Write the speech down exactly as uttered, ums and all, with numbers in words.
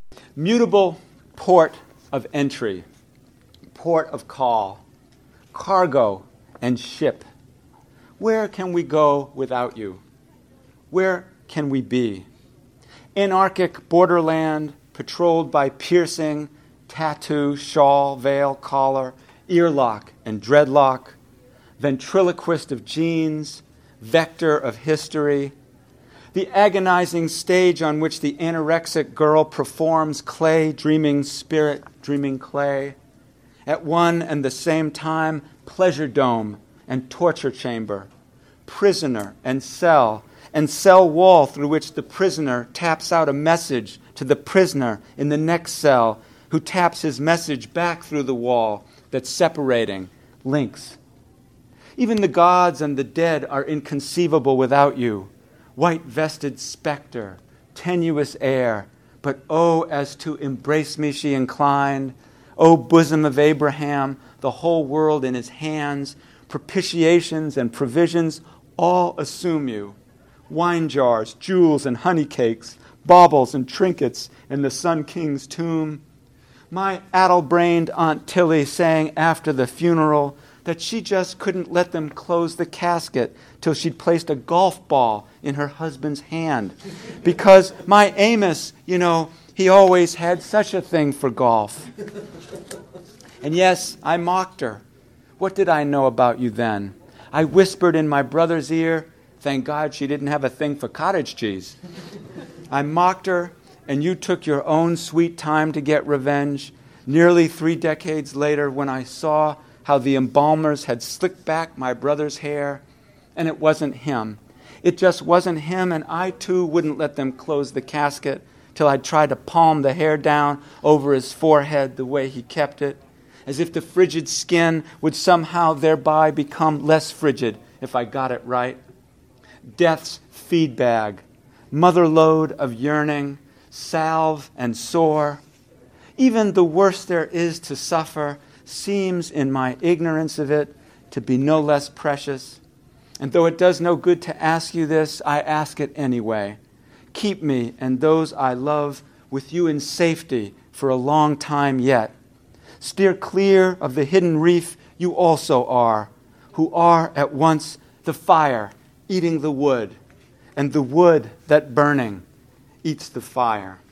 Mutable port of entry, port of call, cargo and ship. Where can we go without you? Where can we be? Anarchic borderland patrolled by piercing tattoo, shawl, veil, collar, earlock and dreadlock, ventriloquist of genes, vector of history, the agonizing stage on which the anorexic girl performs clay, dreaming spirit, dreaming clay. At one and the same time, pleasure dome and torture chamber, prisoner and cell, and cell wall through which the prisoner taps out a message to the prisoner in the next cell, who taps his message back through the wall that's separating, links. Even the gods and the dead are inconceivable without you. White-vested specter, tenuous air, but oh, as to embrace me she inclined. O bosom of Abraham, the whole world in his hands, propitiations and provisions all assume you. Wine jars, jewels and honey cakes, baubles and trinkets in the Sun King's tomb. My addle-brained Aunt Tilly sang after the funeral that she just couldn't let them close the casket till she'd placed a golf ball in her husband's hand. Because my Amos, you know, he always had such a thing for golf. And yes, I mocked her. What did I know about you then? I whispered in my brother's ear, thank God she didn't have a thing for cottage cheese. I mocked her, and you took your own sweet time to get revenge. Nearly three decades later, when I saw how the embalmers had slicked back my brother's hair, and it wasn't him. It just wasn't him, and I too wouldn't let them close the casket till I'd tried to palm the hair down over his forehead the way he kept it, as if the frigid skin would somehow thereby become less frigid if I got it right. Death's feed bag, mother lode of yearning, salve and sore. Even the worst there is to suffer seems, in my ignorance of it, to be no less precious. And though it does no good to ask you this, I ask it anyway. Keep me and those I love with you in safety for a long time yet. Steer clear of the hidden reef you also are, who are at once the fire eating the wood, and the wood that burning eats the fire.